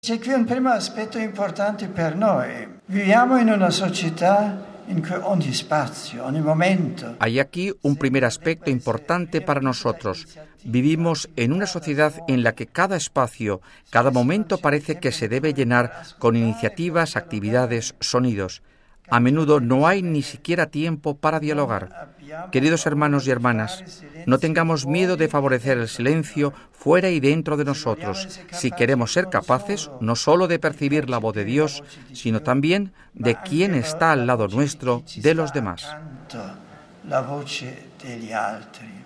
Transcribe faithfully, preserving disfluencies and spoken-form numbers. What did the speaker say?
C'è qui un primo aspetto importante per noi. Viviamo in una società in cui ogni spazio, ogni momento. Hay aquí un primer aspecto importante para nosotros. Vivimos en una sociedad en la que cada espacio, cada momento parece que se debe llenar con iniciativas, actividades, sonidos. A menudo no hay ni siquiera tiempo para dialogar. Queridos hermanos y hermanas, no tengamos miedo de favorecer el silencio fuera y dentro de nosotros, si queremos ser capaces no solo de percibir la voz de Dios, sino también de quién está al lado nuestro, de los demás.